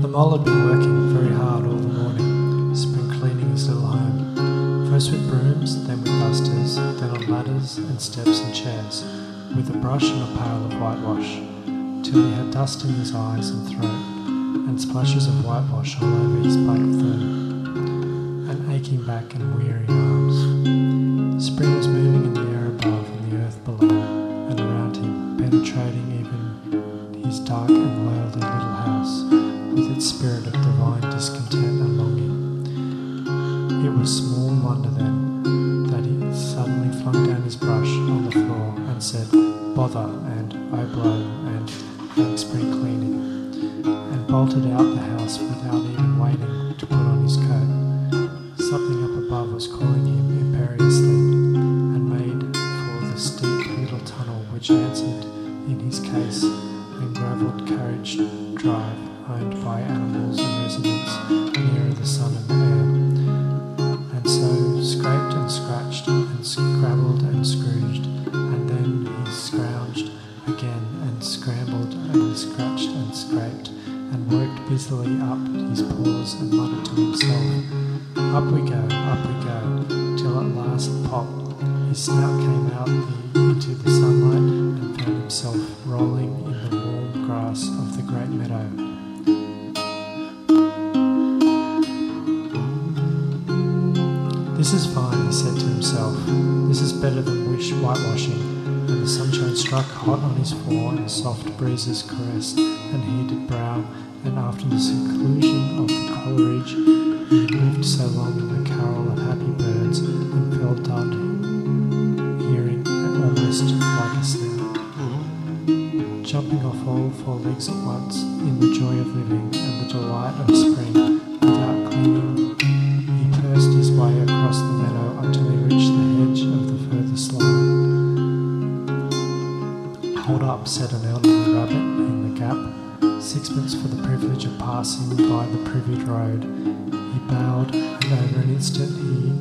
mole had been working very hard all the morning, spring cleaning his little home, first with brooms, then with dusters, then on ladders and steps and chairs, with a brush and a pail of whitewash, till he had dust in his eyes and throat, and splashes of whitewash all over his black fur, and aching back and weary arms. Spring was moving in the air above and the earth below, and around him, penetrating even his dark and lonely little house, with its spirit of divine discontent and longing. It was small wonder then that he suddenly flung down his brush on the floor and said, "Bother," and "I blow," and "Thanks spring cleaning," and bolted out the house without even waiting to put on his coat. Something up above was calling him imperiously, and made for the steep little tunnel which answered in his case and gravelled carriage drive owned by animals and residents nearer the sun and air, and so scraped and scratched and scrabbled and scrooged, and then he scrounged again and scrambled and scratched and scraped, and worked busily up his paws and muttered to himself, "Up we go, till at last, pop, his snout came out into the sunlight and found himself rolling in the warm grass of the great meadow." "This is fine," he said to himself. "This is better than whitewashing," and the sunshine struck hot on his fore, and soft breezes caressed and heated brow, and after the seclusion of the coleridge, he lived so long in the carol of happy birds and felt dulled, hearing almost like a snare. Jumping off all four legs at once, in the joy of living and the delight of spring, without clinging, he pursed his way across the meadow until he reached the hedge of the furthest line. "Hold up," said an elderly rabbit in the gap. "Sixpence for the privilege of passing by the privied road." He bowed, and over an instant he